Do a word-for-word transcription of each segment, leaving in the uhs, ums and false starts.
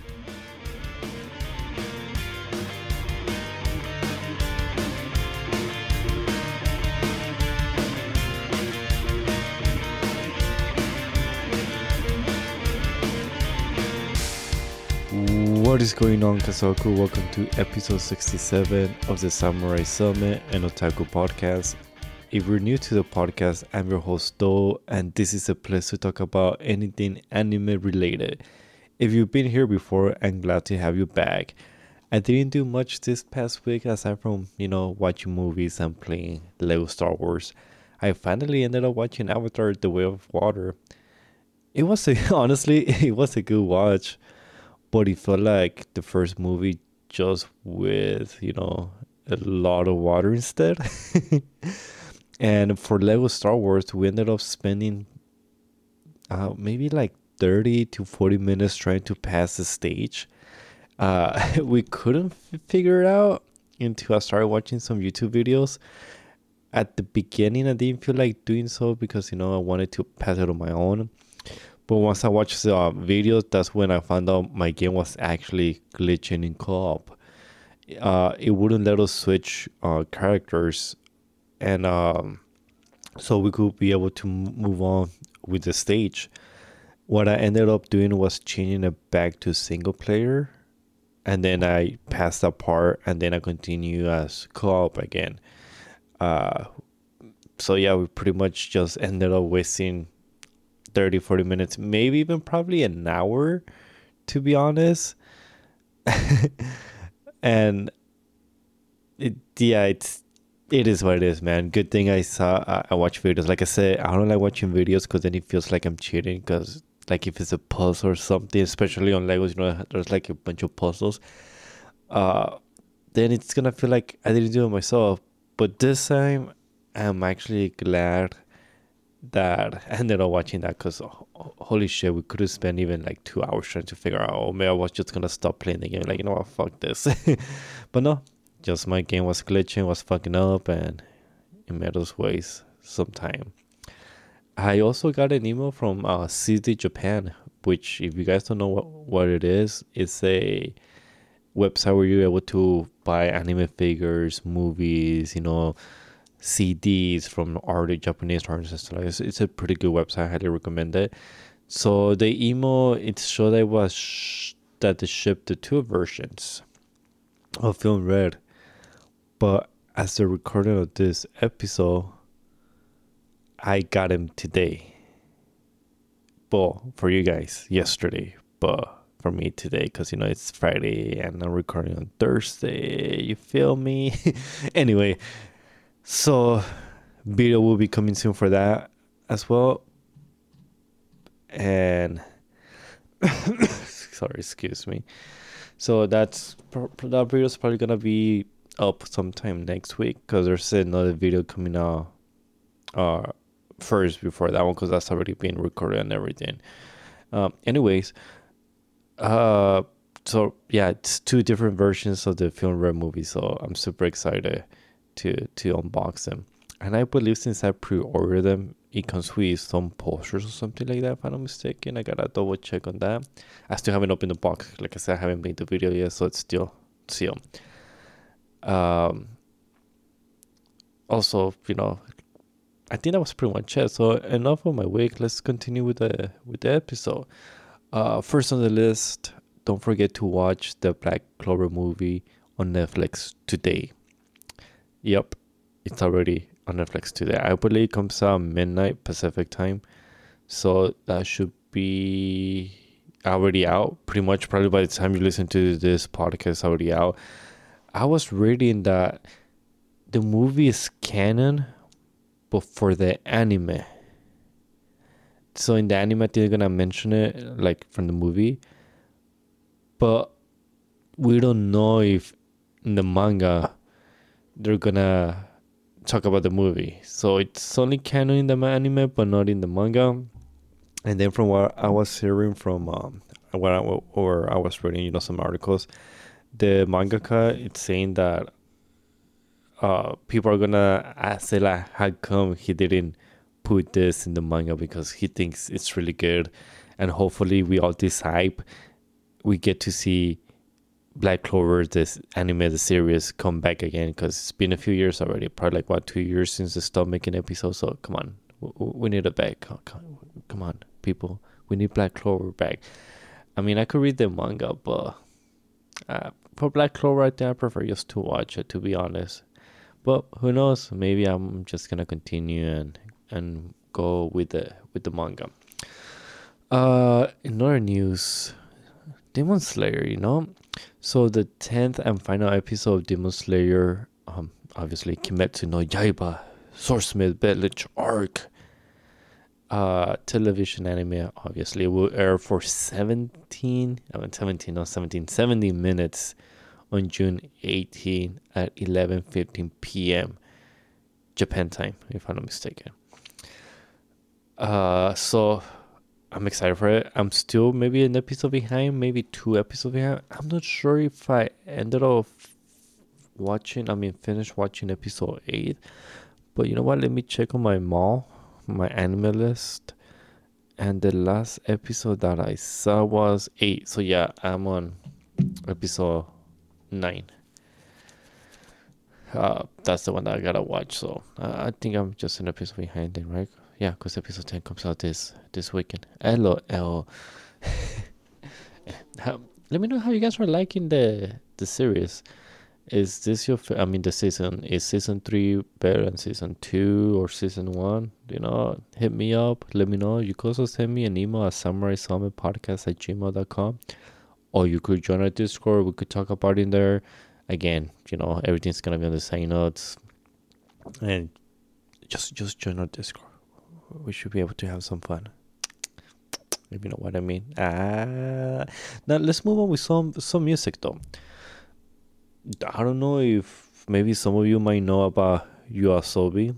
What is going on, Kazoku? Welcome to episode sixty-seven of the Samurai Summit and Otaku podcast. If you're new to the podcast, I'm your host Do, and this is a place to talk about anything anime related. If you've been here before, I'm glad to have you back. I didn't do much this past week aside from, you know, watching movies and playing Lego Star Wars. I finally ended up watching Avatar The Way of Water. It was a, honestly, it was a good watch. But it felt like the first movie just with, you know, a lot of water instead. And for Lego Star Wars, we ended up spending uh, maybe like thirty to forty minutes trying to pass the stage. Uh, we couldn't f- figure it out until I started watching some YouTube videos. At the beginning, I didn't feel like doing so because, you know, I wanted to pass it on my own. But once I watched the uh, videos, that's when I found out my game was actually glitching in co-op. Uh, it wouldn't let us switch uh, characters, and um, so we could be able to m- move on with the stage. What I ended up doing was changing it back to single player, and then I passed that part, and then I continue as co-op again. Uh, so yeah, we pretty much just ended up wasting thirty, forty minutes, maybe even probably an hour, to be honest. And it, yeah, it's it is what it is, man. Good thing I saw I, I watch videos. Like I said, I don't like watching videos because then it feels like I'm cheating. Because like if it's a puzzle or something, especially on Legos, you know, there's like a bunch of puzzles. Uh, then it's gonna feel like I didn't do it myself. But this time, I'm actually glad that I ended up watching that because holy shit, we could have spent even like two hours trying to figure out, oh, maybe I was just gonna stop playing the game. Like, you know what, fuck this. But no, just my game was glitching, was fucking up, and it made us waste some time. I also got an email from uh, C D Japan, which, if you guys don't know what, what it is, it's a website where you're able to buy anime figures, movies, you know, C Ds from already Japanese artists and stuff. It's, it's a pretty good website. I highly recommend it. So the email, it showed that it was sh- that they shipped the two versions of Film Red. But as the recording of this episode, I got them today. Well, for you guys, yesterday. But for me today, because, you know, it's Friday and I'm recording on Thursday. You feel me? Anyway. So, video will be coming soon for that as well. And sorry, excuse me. So that's that video is probably gonna be up sometime next week because there's another video coming out uh first before that one because that's already been recorded and everything. Um, anyways, uh, so yeah, it's two different versions of the Film Red movie. So I'm super excited to to unbox them, and I believe since I pre-ordered them, it comes with some posters or something like that, if I'm not mistaken. I gotta double check on that. I still haven't opened the box. Like I said, I haven't made the video yet, so it's still sealed. Um also, you know, I think that was pretty much it. So enough of my week. Let's continue with the with the episode. Uh first on the list, don't forget to watch the Black Clover movie on Netflix today. Yep, it's already on Netflix today. I believe it comes out midnight Pacific time. So that should be already out. Pretty much probably by the time you listen to this podcast, already out. I was reading that the movie is canon, but for the anime. So in the anime, they're going to mention it like from the movie. But we don't know if in the manga they're gonna talk about the movie. So it's only canon in the anime, but not in the manga. And then from what I was hearing from um, what I, or I was reading, you know, some articles, the mangaka, it's saying that uh, people are gonna ask, say like, how come he didn't put this in the manga, because he thinks it's really good, and hopefully we all this hype we get to see Black Clover, this anime, the series, come back again, because it's been a few years already, probably like what, two years since they stopped making episodes. So come on, we need it back. Come on, people, we need Black Clover back. I mean, I could read the manga, but uh, for Black Clover, I think I prefer just to watch it, to be honest. But who knows? Maybe I'm just gonna continue and and go with the with the manga. Uh, in other news, Demon Slayer, you know. So the tenth and final episode of Demon Slayer, um, obviously Kimetsu no Yaiba, Swordsmith Village arc, uh, television anime, obviously will air for seventeen, I mean seventeen, no seventeen, seventy minutes on June eighteenth at eleven fifteen p.m. Japan time, if I'm not mistaken. Uh, so I'm excited for it. I'm still maybe an episode behind, maybe two episodes behind. I'm not sure if I ended up watching, I mean, finished watching episode eight. But you know what? Let me check on my mall, my anime list. And the last episode that I saw was eight. So yeah, I'm on episode nine. Uh, that's the one that I gotta watch. So uh, I think I'm just an episode behind then, right? Yeah, because episode ten comes out this this weekend. LOL. How, let me know how you guys are liking the the series. Is this your? I mean, the season is season three better than season two or season one? You know, hit me up. Let me know. You can also send me an email at samurai summit podcast at gmail dot com, or you could join our Discord. We could talk about it in there. Again, you know, everything's gonna be on the same notes, and just just join our Discord. We should be able to have some fun, if you know what I mean. Ah, now let's move on with some some music though. I don't know if maybe some of you might know about YOASOBI.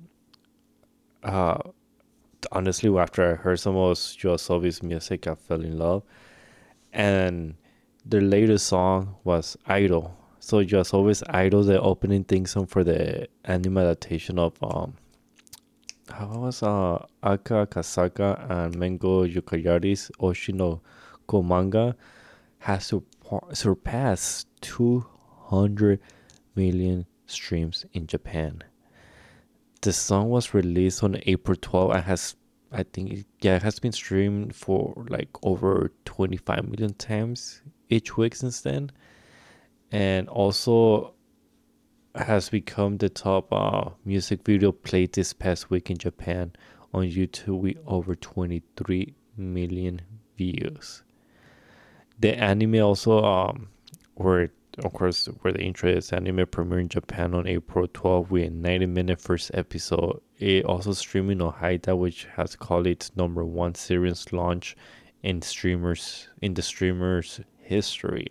Uh, honestly, after I heard some of YOASOBI's music, I fell in love. And their latest song was Idol. So YOASOBI's Idol, the opening theme song for the anime adaptation of um. How was uh Aka Kasaka and Mengo Yukayari's Oshino Komanga has surpa- surpassed two hundred million streams in Japan. The song was released on April twelfth and has, I think, it, yeah, it has been streamed for like over twenty-five million times each week since then, and also has become the top uh, music video played this past week in Japan on YouTube with over twenty-three million views. The anime also, um, where of course, where the intro is, anime premiered in Japan on April twelfth with a ninety minute first episode. It also streaming on Haida, which has called its number one series launch in streamers in the streamers history.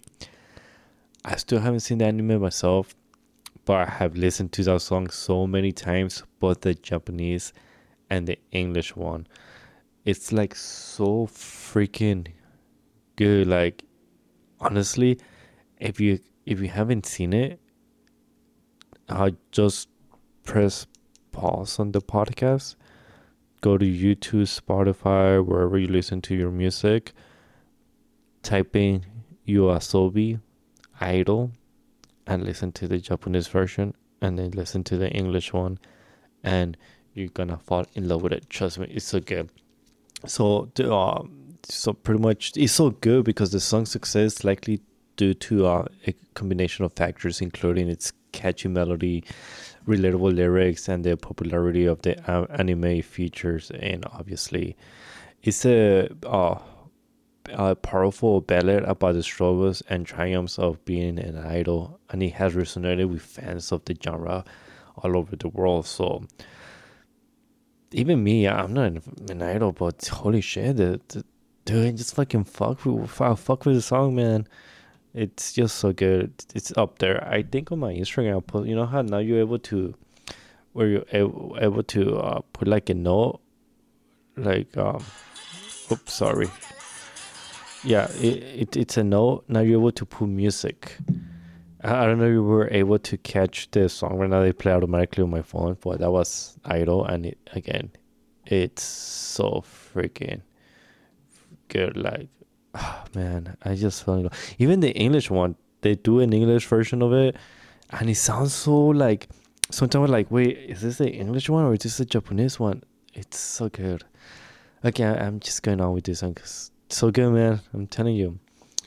I still haven't seen the anime myself, but I have listened to that song so many times, both the Japanese and the English one. It's like so freaking good. Like, honestly, if you if you haven't seen it, uh, just press pause on the podcast, go to YouTube, Spotify, wherever you listen to your music, type in YOASOBI Idol, and listen to the Japanese version, and then listen to the English one, and you're gonna fall in love with it. Trust me, it's so good. So, the, uh, so pretty much, it's so good because the song's success is likely due to uh, a combination of factors, including its catchy melody, relatable lyrics, and the popularity of the uh, anime features. And obviously, it's a uh, a powerful ballad about the struggles and triumphs of being an idol, and it has resonated with fans of the genre all over the world. So even me, I'm not an idol, but holy shit, the, the, dude, just fucking fuck with, fuck with the song, man. It's just so good. It's up there. I think on my Instagram post, you know how now you're able to, where you're able, able to uh, put like a note, like, um, oops, sorry. Yeah, it, it it's a note. Now you're able to put music. I, I don't know if you were able to catch the song right now. They play automatically on my phone, but that was Idol, and it again, it's so freaking good. Like, Oh, man, I just fell in love. Even the English one, they do an English version of it, and it sounds so like. Sometimes I'm like, wait, is this the English one or is this the Japanese one? It's so good. Okay, I'm just going on with this one because it's so good, man. I'm telling you.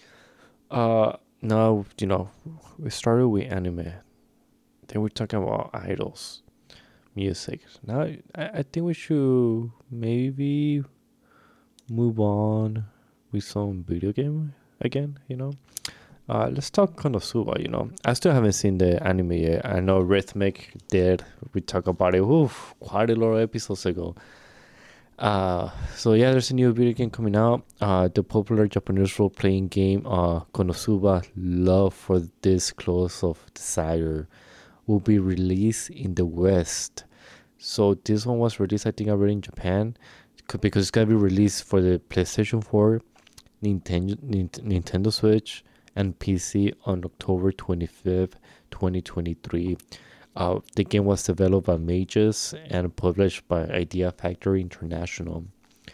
Uh, now you know we started with anime. Then we're talking about idols, music. Now I, I think we should maybe move on with some video game again. You know, uh, let's talk Konosuba. You know, I still haven't seen the anime yet. I know Rhythmic did. We talked about it. Oof, quite a lot of episodes ago. Uh, so yeah, there's a new video game coming out. Uh, the popular Japanese role-playing game, uh, Konosuba Love for This Close of Desire, will be released in the West. So this one was released, I think, already in Japan, because it's gonna be released for the PlayStation four, Nintendo, Nintendo Switch, and P C on October twenty-fifth, twenty twenty-three. Uh, the game was developed by Mages and published by Idea Factory International.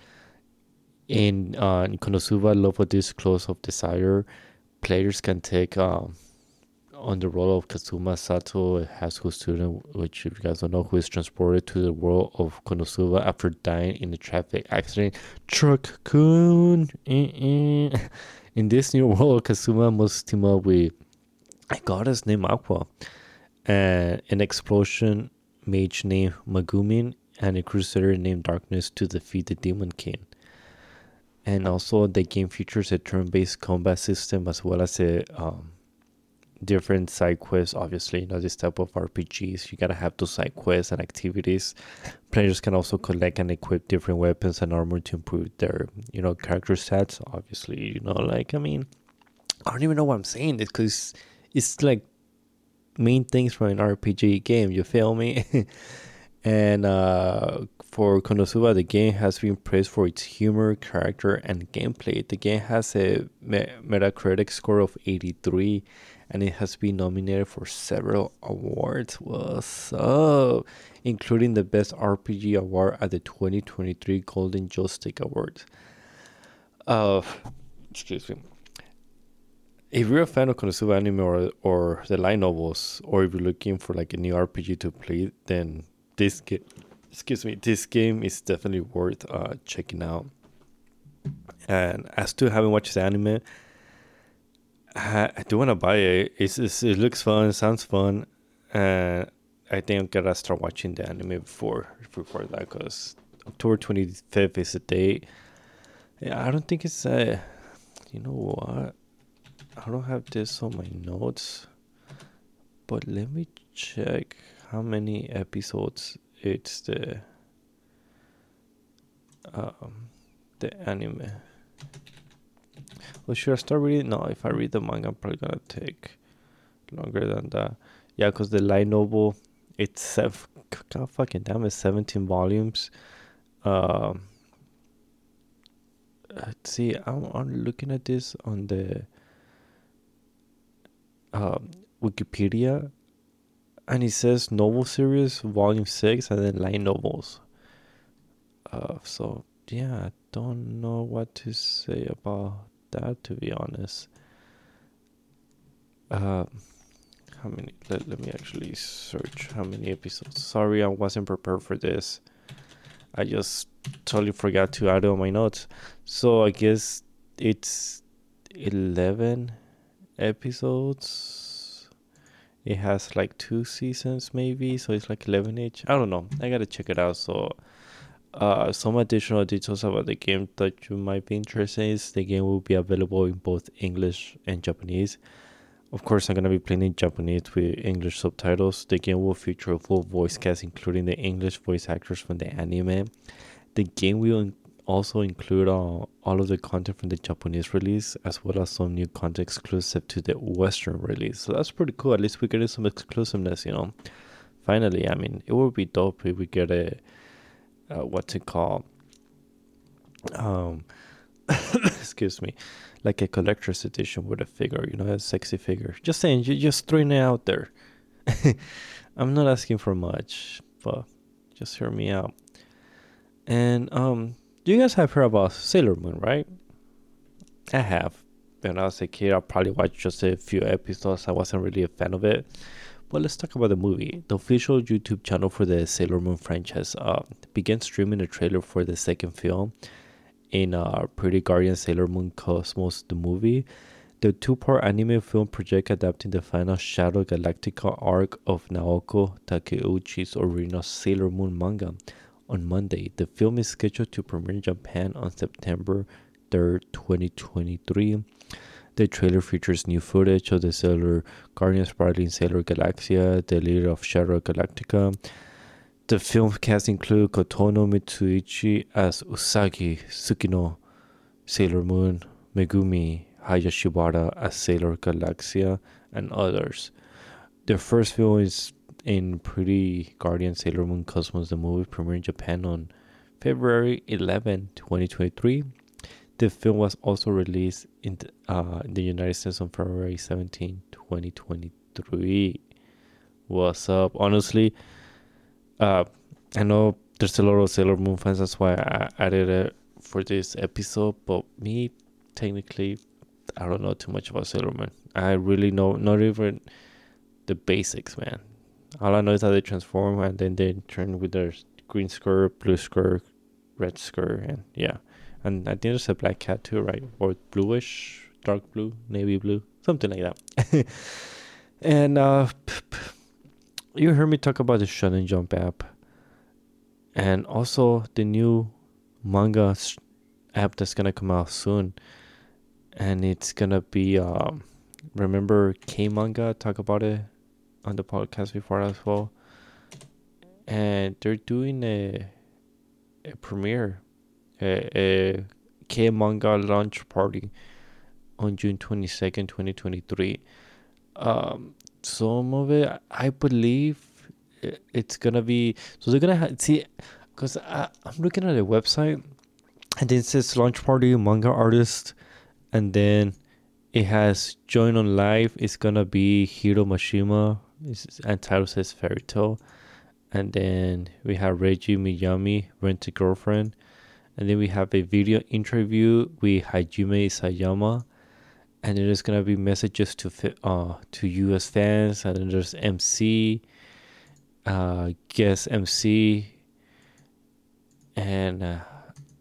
In, uh, in Konosuba Love for This Close of Desire, players can take uh, on the role of Kazuma Sato, a high school student, which if you guys don't know, who is transported to the world of Konosuba after dying in a traffic accident. Truck-kun! In this new world, Kazuma must team up with a goddess named Aqua, and an explosion mage named Magumin, and a crusader named Darkness to defeat the Demon King. And also, the game features a turn-based combat system as well as a um, different side quests. Obviously, you know, this type of R P Gs, you gotta have those side quests and activities. Players can also collect and equip different weapons and armor to improve their, you know, character stats. Obviously, you know, like, I mean, I don't even know what I'm saying this because it's like main things from an R P G game, you feel me? And uh, for Konosuba, the game has been praised for its humor, character, and gameplay. The game has a Metacritic score of eighty-three, and it has been nominated for several awards. What's up? Including the Best R P G award at the twenty twenty-three Golden Joystick Awards. Uh, excuse me. If you're a fan of Konosuba anime or, or the light novels, or if you're looking for like a new R P G to play, then this game, excuse me, this game is definitely worth uh, checking out. And as to having watched the anime, I, I do want to buy it. It's, it's, it looks fun, sounds fun, and I think I'm gonna start watching the anime before before that, because October twenty-fifth is the date. Yeah, I don't think it's a. You know what? I don't have this on my notes, but let me check how many episodes it's the um the anime. Well, should I start reading? No, if I read the manga, I'm probably gonna take longer than that. Yeah, because the light novel, it's sev- God fucking damn, it's seventeen volumes. Um, let's see, I'm, I'm looking at this on the um, Wikipedia, and it says novel series volume six and then light novels. Uh, so yeah, I don't know what to say about that, to be honest. Uh, how many? Let, let me actually search how many episodes. Sorry, I wasn't prepared for this. I just totally forgot to add it on my notes. So I guess it's eleven episodes. It has like two seasons maybe, so it's like eleven each. I don't know, I gotta check it out. So uh some additional details about the game that you might be interested in is the game will be available in both English and Japanese. Of course, I'm gonna be playing in Japanese with English subtitles. The game will feature a full voice cast, including the English voice actors from the anime. The game will also include uh, all of the content from the Japanese release, as well as some new content exclusive to the Western release. So that's pretty cool. At least we get some exclusiveness, you know. Finally, I mean, it would be dope if we get a uh, what's it called? Um, excuse me, like a collector's edition with a figure, you know, a sexy figure. Just saying, you just throwing it out there. I'm not asking for much, but just hear me out. And um. You guys have heard about Sailor Moon, right? I have. When I was a kid, I probably watched just a few episodes. I wasn't really a fan of it. But let's talk about the movie. The official YouTube channel for the Sailor Moon franchise uh, began streaming a trailer for the second film in uh, Pretty Guardian Sailor Moon Cosmos, the movie. The two-part anime film project adapting the final Shadow Galactica arc of Naoko Takeuchi's original Sailor Moon manga on Monday. The film is scheduled to premiere in Japan on September third, twenty twenty-three. The trailer features new footage of the Sailor Guardians battling Sailor Galaxia, the leader of Shadow Galactica. The film cast include Kotono Mitsuichi as Usagi Tsukino, Sailor Moon, Megumi Hayashibara as Sailor Galaxia, and others. The first film is in Pretty Guardian Sailor Moon Cosmos, the movie, premiered in Japan on February eleventh, twenty twenty-three. The film was also released in the, uh, in the United States on February seventeenth, twenty twenty-three. What's up? Honestly, uh, I know there's a lot of Sailor Moon fans, that's why I added it for this episode, but me, technically, I don't know too much about Sailor Moon. I really know not even the basics, man. All I know is that they transform and then they turn with their green skirt, blue skirt, red skirt, and yeah. And I think there's a black cat too, right? Or bluish, dark blue, navy blue, something like that. And uh, you heard me talk about the Shonen Jump app, and also the new manga app that's gonna come out soon, and it's gonna be um, remember K Manga? Talk about it on the podcast before as well, and they're doing a a premiere. A, a K manga launch party on June twenty-second, twenty twenty-three. Um, some of it, I believe, it's gonna be. So they're gonna ha- see, because I'm looking at the website, and then it says launch party manga artist, and then it has join on live. It's gonna be Hiro Mashima. It's, and title says Fairy Tail, and then we have Reiji Miyami, Rent a Girlfriend. And then we have a video interview with Hajime Isayama. And then there's going to be messages to uh to U S fans. And then there's M C, uh, guest M C. And uh,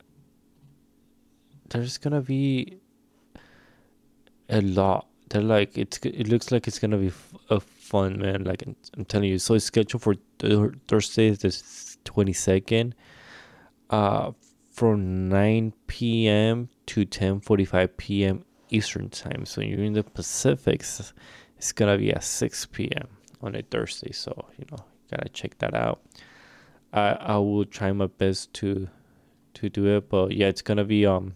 there's going to be a lot. They're like, it's, it looks like it's going to be f- a fun, man. Like, I'm telling you. So it's scheduled for th- Thursday, the twenty-second. Uh, from nine p.m. to ten forty-five p.m. Eastern time. So you're in the Pacific, it's gonna be at six p.m. on a Thursday. So you know, gotta check that out. I I will try my best to to do it, but yeah, it's gonna be um.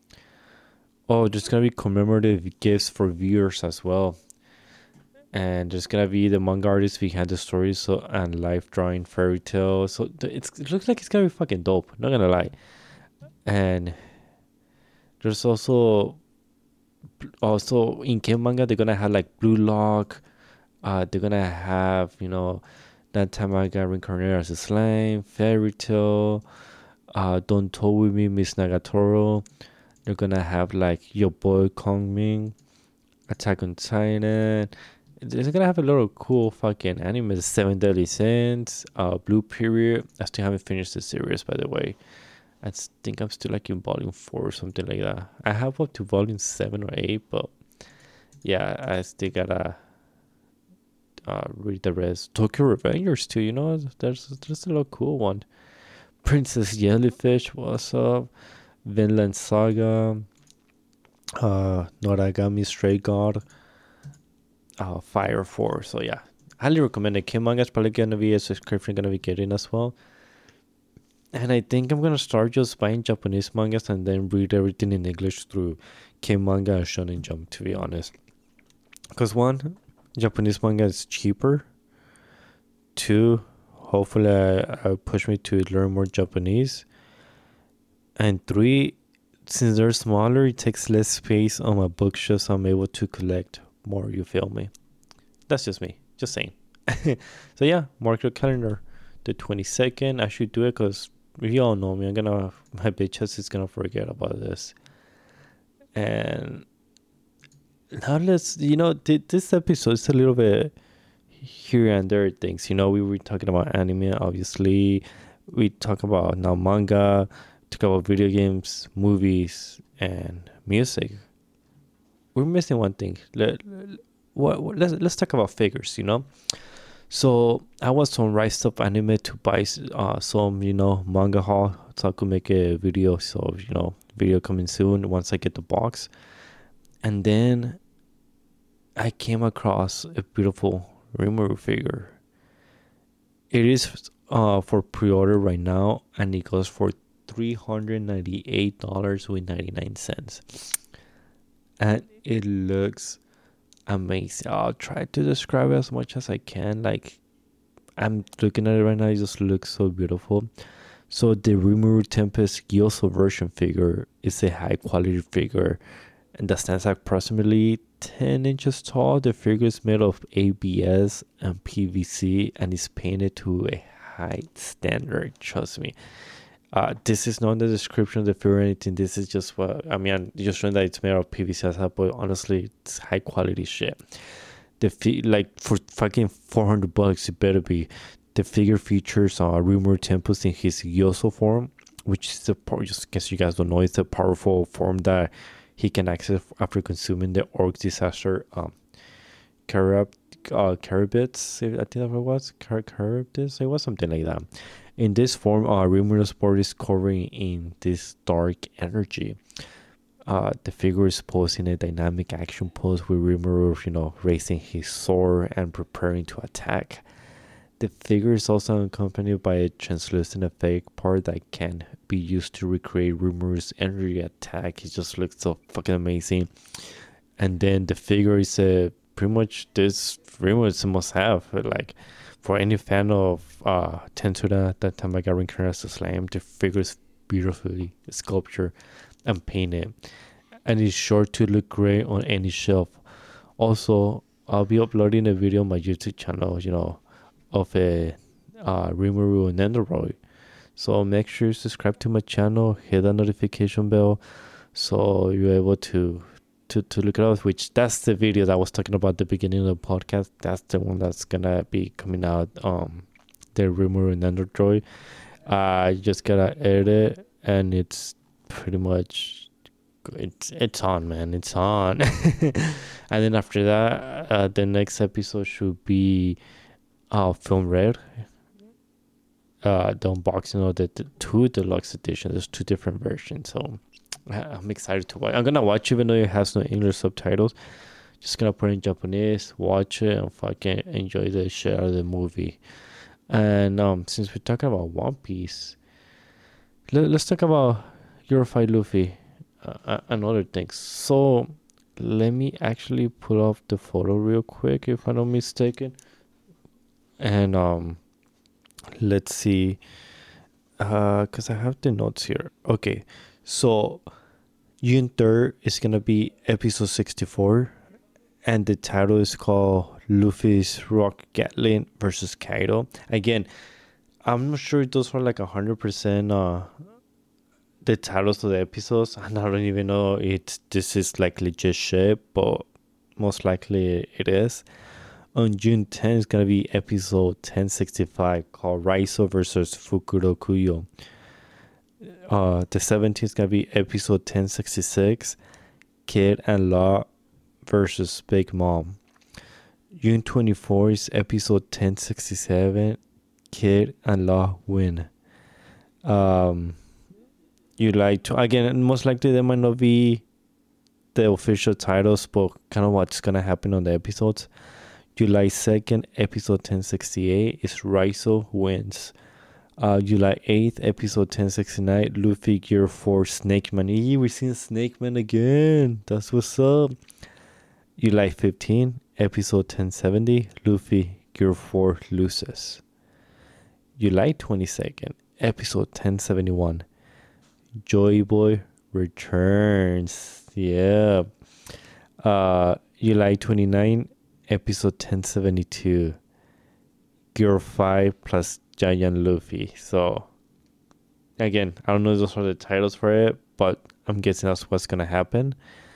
Oh, there's gonna be commemorative gifts for viewers as well, and there's gonna be the manga artists behind the stories, so and live drawing Fairy Tail. So it's, it looks like it's gonna be fucking dope. Not gonna lie. And there's also also in K manga they're gonna have like Blue Lock. Uh, they're gonna have, you know, that time I got reincarnated as a slime, Fairy Tail, uh, Don't Toy With Me, Miss Nagatoro. They're gonna have like Your Boy Kongming, Attack on Titan. They're gonna have a lot of cool fucking anime. Seven Deadly Sins, uh, Blue Period. I still haven't finished the series, by the way. I think I'm still like in volume four or something like that. I have up to volume seven or eight, but yeah, I still gotta uh, read the rest. Tokyo Revengers too, you know, there's there's a lot of cool one. Princess Jellyfish, what's up? Vinland Saga, uh, Noragami Stray God, uh, Fire Force. So yeah, highly recommend it. K manga is probably gonna be a subscription gonna be getting as well. And I think I'm gonna start just buying Japanese mangas and then read everything in English through K manga and Shonen Jump, to be honest. Because one, Japanese manga is cheaper. Two, hopefully I, I push me to learn more Japanese. And three, since they're smaller, it takes less space on my bookshelf, so I'm able to collect more. You feel me? That's just me. Just saying. So yeah, mark your calendar. The twenty-second, I should do it because you all know me. I'm gonna, my bitch ass is gonna forget about this. And now let's, you know, th- this episode is a little bit here and there things. You know, we were talking about anime, obviously. We talk about now manga, talk about video games, movies, and music. We're missing one thing. Let, what, what, let's, let's talk about figures, you know? So I was on Rise Up Anime to buy uh, some, you know, manga haul. So I could make a video. So, you know, video coming soon once I get the box. And then I came across a beautiful Rimuru figure. It is uh, for pre-order right now, and it goes for three hundred ninety-eight dollars and ninety-nine cents. And it looks amazing. I'll try to describe it as much as I can. Like, I'm looking at it right now, it just looks so beautiful. So the Rimuru Tempest Gyoso version figure is a high quality figure, and that stands approximately ten inches tall. The figure is made of A B S and P V C and is painted to a high standard. Trust me. Uh, this is not in the description of the figure or anything. This is just what I mean. I'm just showing that it's made of P V C, but honestly, it's high quality shit. The fi- like for fucking four hundred bucks, it better be. The figure features uh, Rimuru Tempest in his Gyoso form, which is the part. Just in case you guys don't know, it's a powerful form that he can access after consuming the Orc Disaster um, Carib, uh, Caribits, I think that was Car- Caribdis, it was something like that. In this form, uh, Rimuru's body is covering in this dark energy. Uh, the figure is posing a dynamic action pose with Rimuru, you know, raising his sword and preparing to attack. The figure is also accompanied by a translucent effect part that can be used to recreate Rimuru's energy attack. It just looks so fucking amazing. And then the figure is a pretty much this Rimuru is a must have. Like for any fan of uh Tensura, that time I got reincarnated as a slime, the figure is beautifully sculptured and painted, and it's sure to look great on any shelf. Also, I'll be uploading a video on my YouTube channel, you know, of a uh, Rimuru and Nendoroid. So make sure you subscribe to my channel, hit that notification bell, so you're able to to to look it up. Which that's the video that I was talking about at the beginning of the podcast. That's the one that's gonna be coming out. Um, the Rimuru and Nendoroid. I uh, just gotta edit it, and it's pretty much it's it's on, man. It's on. And then after that, uh, the next episode should be uh Film Red. Uh, the unboxing of the, the two deluxe edition. There's two different versions, so I'm excited to watch. I'm gonna watch even though it has no English subtitles. Just gonna put it in Japanese, watch it, and fucking enjoy the shit out of the movie. And um, since we're talking about One Piece, let, let's talk about Eurofy Luffy uh, and other things. So let me actually pull up the photo real quick, if I'm not mistaken. And um, let's see, uh, cause I have the notes here. Okay, so June third is gonna be episode sixty-four, and the title is called Luffy's Rock Gatling versus Kaido. Again, I'm not sure those are like a hundred percent uh the titles of the episodes, and I don't even know if this is like legit shit, but most likely it is. On June tenth is gonna be episode ten sixty-five called Raizo versus Fukurokuyo. Uh, the seventeenth is gonna be episode ten sixty-six, Kid and Law versus Big Mom. June twenty-fourth is episode ten sixty-seven, Kid and Law win. Um, you like to again, most likely they might not be the official titles, but kind of what's gonna happen on the episodes. July second, episode ten sixty-eight is Raizo wins. Uh, July eighth, episode ten sixty-nine, Luffy Gear four Snake Man. Eee, we're seeing Snake Man again. That's what's up. July fifteenth, episode ten seventy, Luffy Gear four loses. July twenty-second, episode ten seventy-one, Joy Boy returns. Yeah. Uh, July twenty-ninth, episode ten seventy-two, Gear five plus Giant Luffy. So again, I don't know if those are the titles for it, but I'm guessing that's what's gonna happen.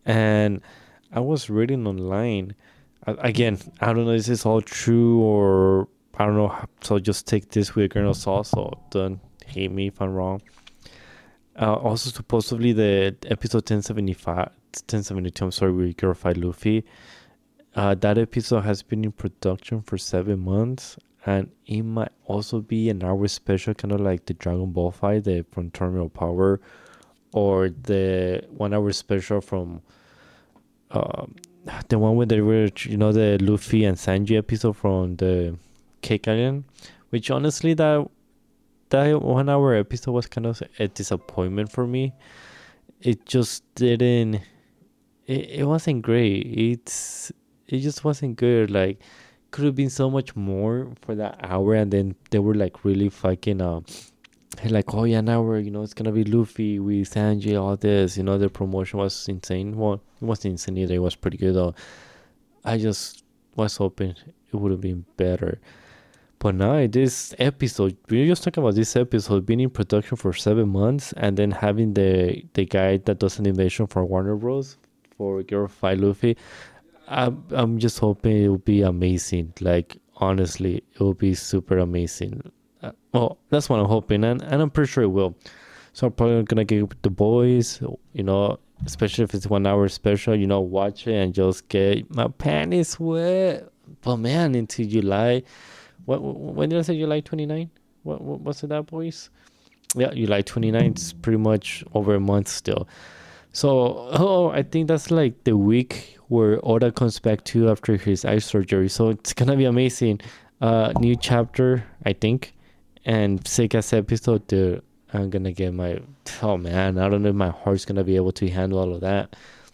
And I was reading online. Uh, again, I don't know if this is all true or I don't know. So just take this with a grain of salt. So don't hate me if I'm wrong. Uh, also, supposedly the episode ten seventy-five, ten seventy-two, I'm sorry, with Girl Fight Luffy. Uh, that episode has been in production for seven months, and it might also be an hour special, kind of like the Dragon Ball fight, the from Terminal Power, or the one hour special from um, the one where they were, you know, the Luffy and Sanji episode from the Cake Island, which honestly, that that one hour episode was kind of a disappointment for me. It just didn't. It, it wasn't great. It's it just wasn't good. Like, could have been so much more for that hour, and then they were like really fucking uh like, oh yeah, now we're, you know, it's gonna be Luffy with Sanji, all this, you know, the promotion was insane. Well, it wasn't insane either. It was pretty good though. I just was hoping it would have been better. But now this episode, we're just talking about this episode being in production for seven months, and then having the the guy that does animation for Warner Bros. For Girl Fight Luffy. I'm I'm just hoping it will be amazing. Like, honestly, it will be super amazing. Uh, well, that's what I'm hoping, and, and I'm pretty sure it will. So I'm probably gonna get the boys, you know, especially if it's one hour special, you know, watch it and just get my panties wet. But man, into July. What when did I say July twenty-ninth? What, what what's it that, boys? Yeah, July twenty-ninth. It's pretty much over a month still. So oh, I think that's like the week where Oda comes back to after his eye surgery. So it's gonna be amazing. Uh, new chapter, I think, and sick ass episode. Dude, I'm gonna get my oh man, I don't know if my heart's gonna be able to handle all of that.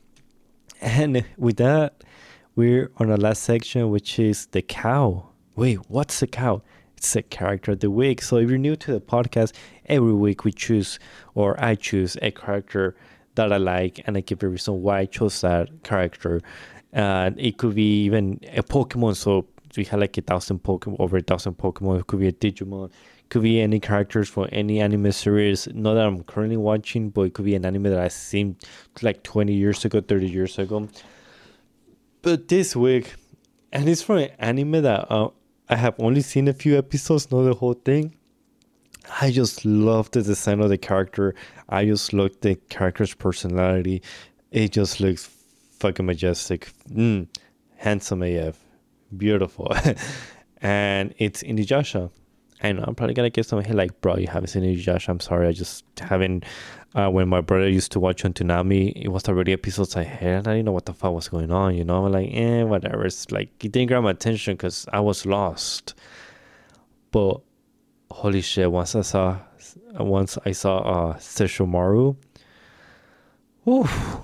And with that, we're on the last section, which is the cow. Wait, what's a cow? It's a character of the week. So if you're new to the podcast, every week we choose, or I choose a character that I like, and I give a reason why I chose that character. And it could be even a Pokemon. So we have like a thousand Pokemon, over a thousand Pokemon. It could be a Digimon. It could be any characters from any anime series. Not that I'm currently watching, but it could be an anime that I've seen like twenty years ago, thirty years ago. But this week, and it's from an anime that uh, I have only seen a few episodes, not the whole thing. I just love the design of the character. I just love the character's personality. It just looks fucking majestic. Mm, handsome A F. Beautiful. And it's Inuyasha. I know I'm probably gonna get some hate like, bro, you haven't seen Inuyasha. I'm sorry. I just haven't. Uh, when my brother used to watch on Toonami, it was already episodes I had. I didn't know what the fuck was going on, you know? Like, eh, whatever. It's like, it didn't grab my attention because I was lost. But holy shit, once I saw once I saw uh Sesshomaru, oof,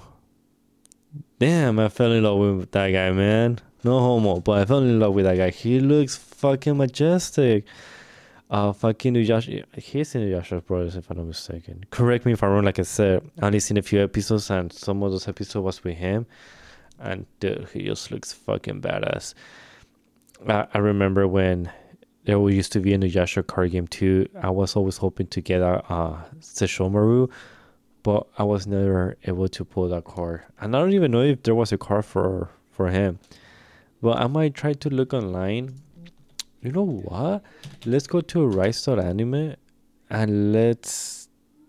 damn, I fell in love with that guy, man. No homo, but I fell in love with that guy. He looks fucking majestic. Uh, fucking Inuyasha, he's Inuyasha's brothers, if I'm not mistaken. Correct me if I'm wrong. Like I said, I only seen a few episodes, and some of those episodes was with him, and dude, he just looks fucking badass. I, I remember when there used to be a Inuyasha card game too. I was always hoping to get a uh, Sesshomaru, but I was never able to pull that card. And I don't even know if there was a card for for him. But I might try to look online. You know what? Let's go to Rise Anime and let's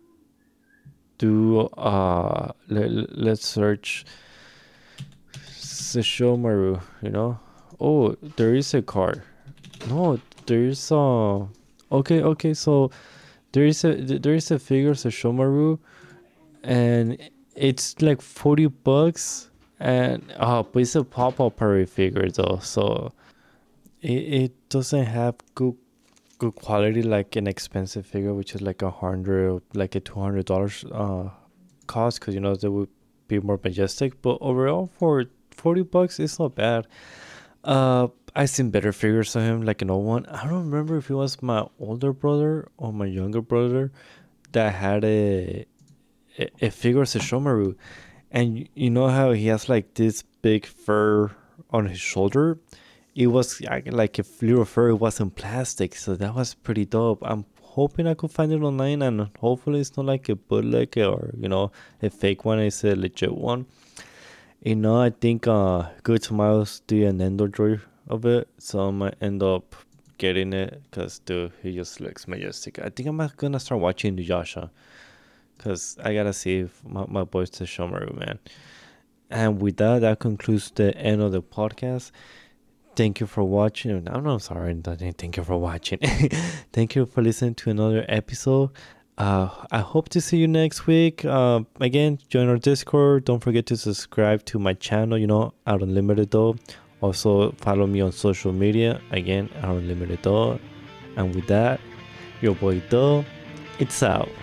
do uh let, let's search Sesshomaru, you know? Oh, there is a card. No, there's a okay, okay, so there is a there is a figure of Sesshomaru, and it's like forty bucks, and oh, but it's a pop-up parry figure though, so it, it doesn't have good good quality like an expensive figure, which is like a hundred, like a two hundred dollars uh cost, because you know they would be more majestic. But overall, for forty bucks, it's not bad. Uh, I seen better figures of him, like an old one. I don't remember if it was my older brother or my younger brother that had a a, a figure of Sesshomaru, and you know how he has like this big fur on his shoulder. It was like a little fur. It wasn't plastic, so that was pretty dope. I'm hoping I could find it online, and hopefully it's not like a bootleg or you know a fake one. It's a legit one. You know, I think uh, Good Smiles do an Android of it, so I might end up getting it because, dude, he just looks majestic. I think I'm not gonna start watching Yasha because I gotta see if my, my boys to Shomaru, man. And with that, that concludes the end of the podcast. Thank you for watching. I'm not sorry. Thank you for watching. Thank you for listening to another episode. Uh, I hope to see you next week. Uh, again, join our Discord. Don't forget to subscribe to my channel, you know, Out Unlimited Though. Also, follow me on social media. Again, Out Unlimited Though. And with that, your boy Though, it's out.